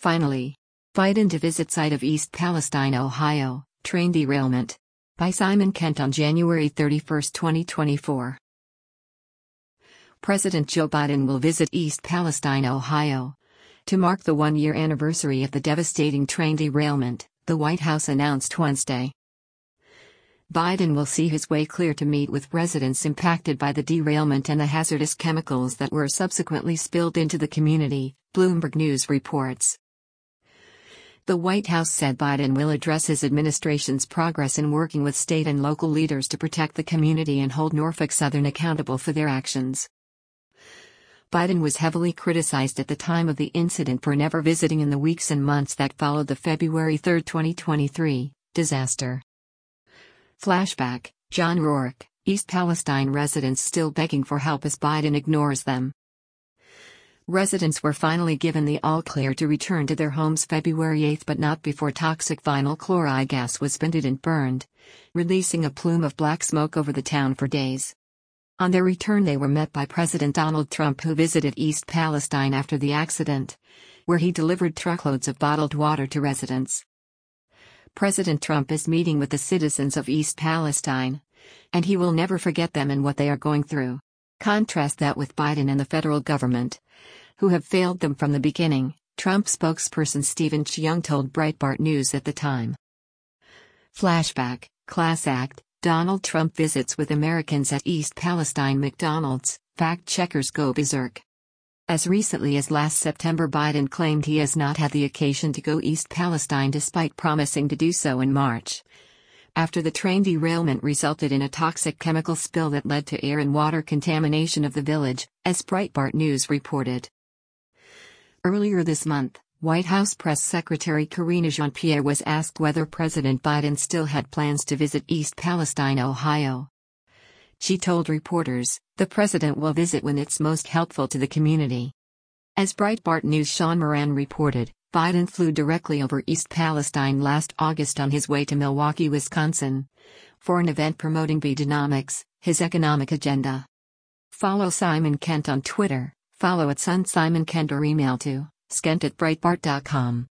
Finally, Biden to visit site of East Palestine, Ohio, train derailment. By Simon Kent on January 31, 2024. President Joe Biden will visit East Palestine, Ohio, to mark the one-year anniversary of the devastating train derailment, the White House announced Wednesday. Biden will see his way clear to meet with residents impacted by the derailment and the hazardous chemicals that were subsequently spilled into the community, Bloomberg News reports. The White House said Biden will address his administration's progress in working with state and local leaders to protect the community and hold Norfolk Southern accountable for their actions. Biden was heavily criticized at the time of the incident for never visiting in the weeks and months that followed the February 3, 2023, disaster. Flashback: John Rourke, East Palestine residents still begging for help as Biden ignores them. Residents were finally given the all-clear to return to their homes February 8 but not before toxic vinyl chloride gas was vented and burned, releasing a plume of black smoke over the town for days. On their return they were met by President Donald Trump, who visited East Palestine after the accident, where he delivered truckloads of bottled water to residents. President Trump is meeting with the citizens of East Palestine, and he will never forget them and what they are going through. Contrast that with Biden and the federal government, who have failed them from the beginning, Trump spokesperson Stephen Cheung told Breitbart News at the time. Flashback: Class Act, Donald Trump visits with Americans at East Palestine McDonald's, fact-checkers go berserk. As recently as last September, Biden claimed he has not had the occasion to go East Palestine despite promising to do so in March, after the train derailment resulted in a toxic chemical spill that led to air and water contamination of the village, as Breitbart News reported. Earlier this month, White House Press Secretary Karine Jean-Pierre was asked whether President Biden still had plans to visit East Palestine, Ohio. She told reporters, "The president will visit when it's most helpful to the community." As Breitbart News' Sean Moran reported, Biden flew directly over East Palestine last August on his way to Milwaukee, Wisconsin, for an event promoting Bidenomics, his economic agenda. Follow Simon Kent on Twitter, follow @SunSimonKent or email to skent@breitbart.com.